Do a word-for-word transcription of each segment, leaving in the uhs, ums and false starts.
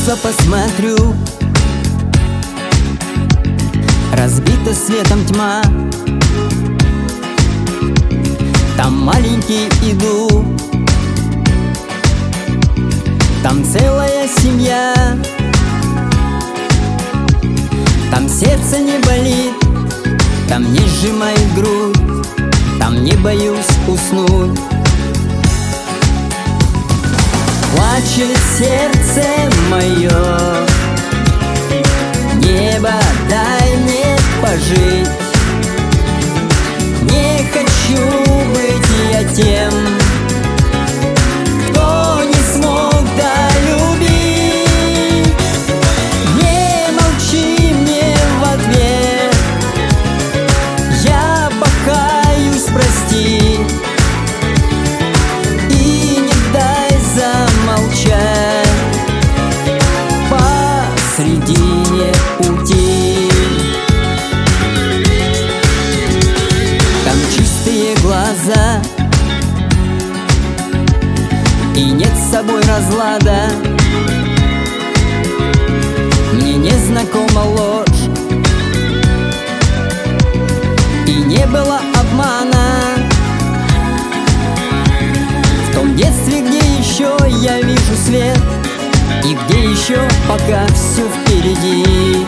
небо посмотрю, разбита светом тьма. Там маленький иду, там целая семья. Там сердце не болит, там не сжимает грудь, там не боюсь уснуть. Плачет сердце мое, небо, дай мне пожить. Не хочу быть я тем, кто не смог долюбить. Не молчи мне в ответ, я покаюсь, прости. И не дай замолчать посредине пути. Там чистые глаза, и нет с собой разлада. Мне не знакома ложь, и не было обмана. В том детстве, где еще я вижу свет, и где еще пока все впереди.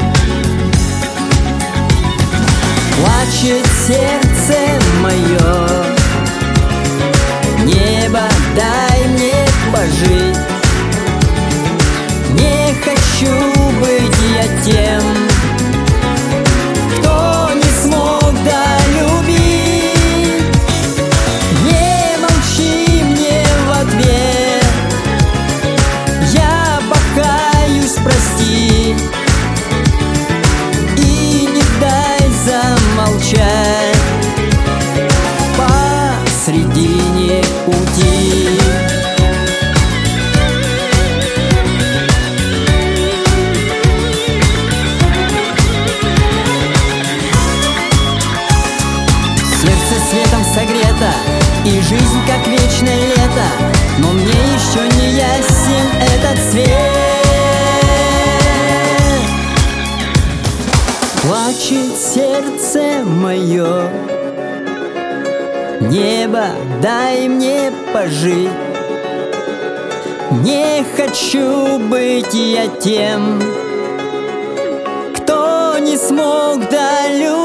Плачет сердце мое, небо, дай мне пожить. Не хочу быть я тем, кто не смог долюбить. Не молчи мне в ответ, я покаюсь, прости. И не дай замолчать посредине пути. Сердце светом согрето, и жизнь как вечное лето, но мне еще не ясен этот свет. Плачет сердце мое, небо, дай мне пожить. Не хочу быть я тем, кто не смог долюбить.